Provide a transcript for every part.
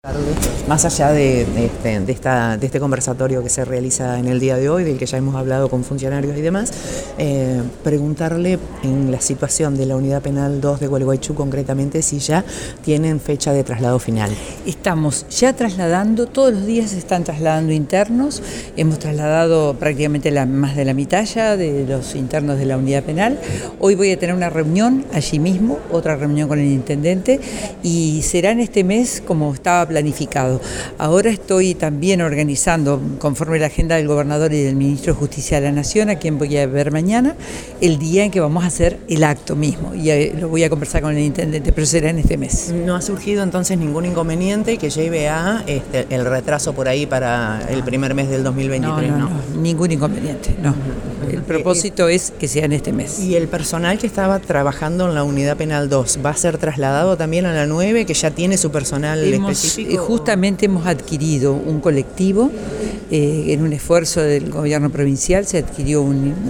Más allá de este conversatorio que se realiza en el día de hoy, del que ya hemos hablado con funcionarios y demás, preguntarle en la situación de la Unidad Penal 2 de Gualeguaychú concretamente si ya tienen fecha de traslado final. Estamos ya trasladando, todos los días se están trasladando internos, hemos trasladado prácticamente más de la mitad ya de los internos de la Unidad Penal. Hoy voy a tener una reunión allí mismo, otra reunión con el intendente, y será en este mes como estaba planificado. Ahora estoy también organizando, conforme la agenda del gobernador y del ministro de Justicia de la Nación, a quien voy a ver mañana, el día en que vamos a hacer el acto mismo. Y lo voy a conversar con el intendente, pero será en este mes. ¿No ha surgido entonces ningún inconveniente que lleve a el retraso por ahí para el primer mes del 2023? No, ningún inconveniente, no. El propósito es que sea en este mes. ¿Y el personal que estaba trabajando en la Unidad Penal 2 va a ser trasladado también a la 9, que ya tiene su personal específico? Justamente hemos adquirido un colectivo, en un esfuerzo del gobierno provincial se adquirió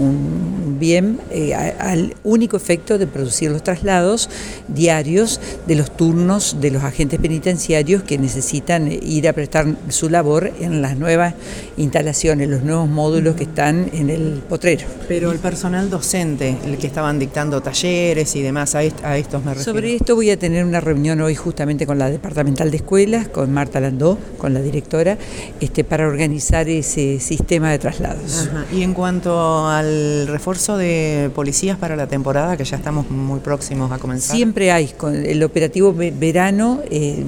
un bien al único efecto de producir los traslados diarios de los turnos de los agentes penitenciarios que necesitan ir a prestar su labor en las nuevas instalaciones, los nuevos módulos que están en el Potrero. Pero el personal docente, el que estaban dictando talleres y demás, a estos me refiero. Sobre esto voy a tener una reunión hoy justamente con la departamental de escuelas, con Marta Landó, con la directora, para organizar ese sistema de traslados. Ajá. Y en cuanto al refuerzo de policías para la temporada, que ya estamos muy próximos a comenzar. Siempre hay, con el operativo verano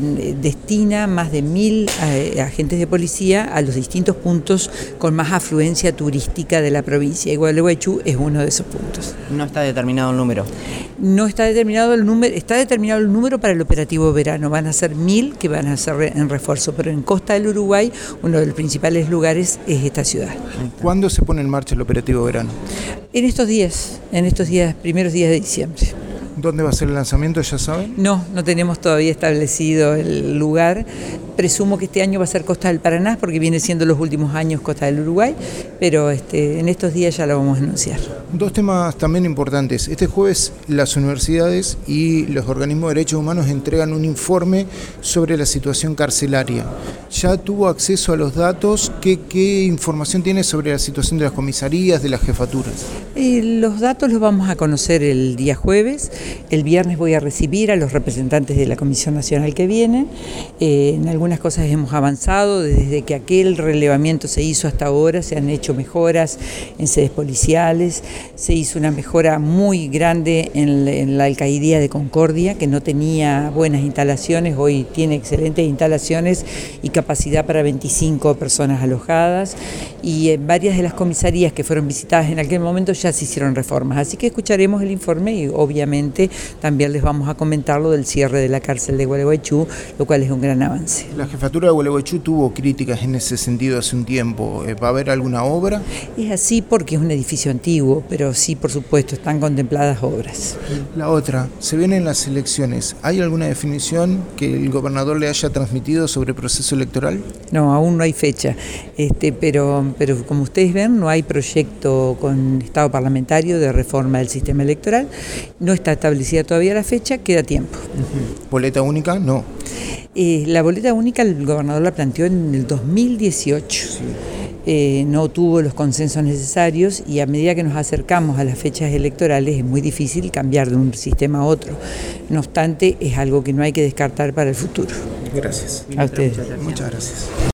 destina más de 1000 agentes de policía a los distintos puntos con más afluencia turística de la provincia, y Gualeguaychú es uno de esos puntos. ¿No está determinado el número? No está determinado el número, está determinado el número para el operativo verano, van a ser 1000 que van a ser en refuerzo, pero en Costa del Uruguay uno de los principales lugares es esta ciudad. ¿Cuándo se pone en marcha el operativo verano? En estos días, primeros días de diciembre. ¿Dónde va a ser el lanzamiento, ya saben? No tenemos todavía establecido el lugar. Presumo que este año va a ser Costa del Paraná, porque viene siendo los últimos años Costa del Uruguay, pero en estos días ya lo vamos a anunciar. Dos temas también importantes. Este jueves las universidades y los organismos de derechos humanos entregan un informe sobre la situación carcelaria. ¿Ya tuvo acceso a los datos? ¿Qué información tiene sobre la situación de las comisarías, de las jefaturas? Los datos los vamos a conocer el día jueves. El viernes voy a recibir a los representantes de la Comisión Nacional que vienen. En algunas cosas hemos avanzado, desde que aquel relevamiento se hizo hasta ahora, se han hecho mejoras en sedes policiales, se hizo una mejora muy grande en la alcaldía de Concordia, que no tenía buenas instalaciones, hoy tiene excelentes instalaciones y capacidad para 25 personas alojadas, y en varias de las comisarías que fueron visitadas en aquel momento ya se hicieron reformas, así que escucharemos el informe y obviamente también les vamos a comentar lo del cierre de la cárcel de Gualeguaychú, lo cual es un gran avance. La jefatura de Gualeguaychú tuvo críticas en ese sentido hace un tiempo. ¿Va a haber alguna obra? Es así porque es un edificio antiguo, pero sí, por supuesto, están contempladas obras. La otra, se vienen las elecciones. ¿Hay alguna definición que el gobernador le haya transmitido sobre el proceso electoral? No, aún no hay fecha, pero como ustedes ven, no hay proyecto con estado parlamentario de reforma del sistema electoral, no está establecida todavía la fecha, queda tiempo. ¿Boleta única? No. La boleta única el gobernador la planteó en el 2018. Sí. No tuvo los consensos necesarios y a medida que nos acercamos a las fechas electorales es muy difícil cambiar de un sistema a otro. No obstante, es algo que no hay que descartar para el futuro. Gracias. A ustedes. Muchas gracias.